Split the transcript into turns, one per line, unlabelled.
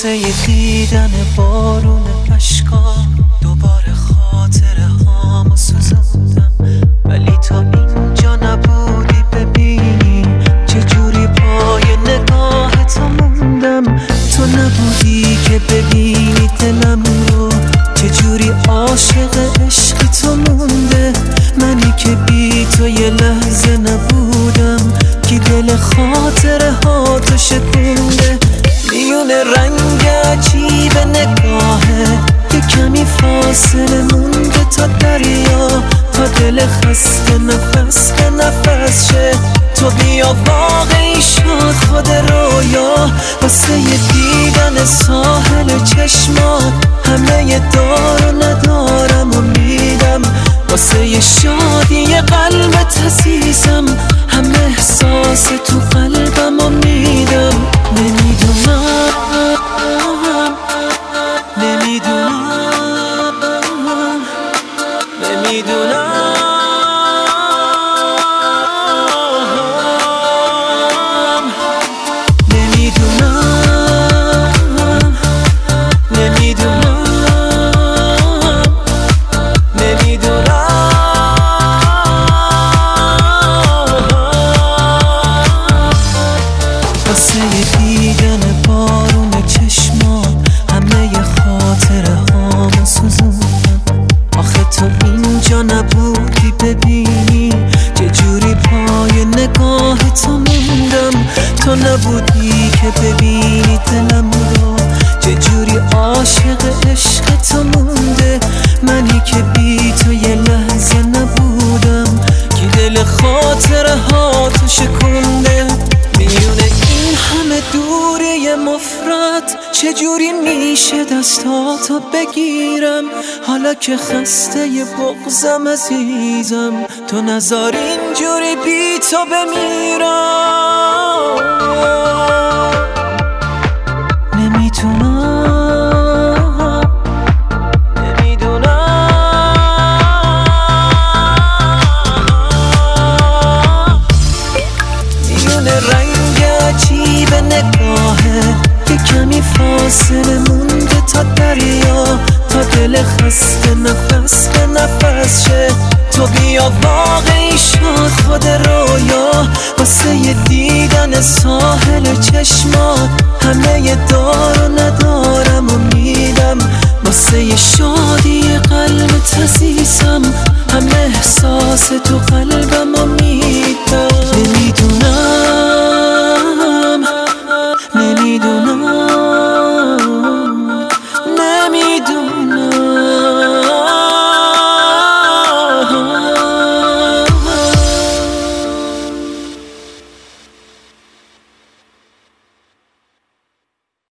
واسه دیدن بارون اشکا دوباره خاطره هامو سوزوندم، ولی تا اینجا نبودی ببینی چجوری پای نگاهتو موندم. تو نبودی که ببینی دلم رو چجوری عاشق عشق تو مونده. منی که بی تو یه لحظه نبودم، کی دل خاطره ها تو شکونده. میون رنگ عجیب نگاهه یه کمی فاصله مونده تا دریا، تا دل خسته نفس به نفس شه. تو بیا واقعی شد خود رویا، واسه یه دیدن ساحل چشمات همه دار و ندارم و میدم. واسه یه شادی قلبت عزیزم همه احساس تو قلبم و میدم. نمیدونم واسه دیدن بارون چشمات همه خاطره هامو سوزوندم. آخه تو اینجا نبودی ببینی چجوری پای نگاه تو موندم. تو نبودی که ببینی دلم رو چجوری عاشق عشق تو مونده. منی که بی تو یه لحظه نبودم، کی دل خاطره ها تو شکونده. میونه این همه دوری مفرد چجوری میشه دستاتو بگیرم، حالا که خسته ی بغضم عزیزم. تو نذار اینجوری بی تو بمیرم. رنگ عجیب نگاهه یه کمی فاصله مونده تا دریا، تا دل خسته نفس به نفس شه. تو بیا واقعی شد خود رویا، واسه یه دیدن ساحل چشمات همه دار و ندارم و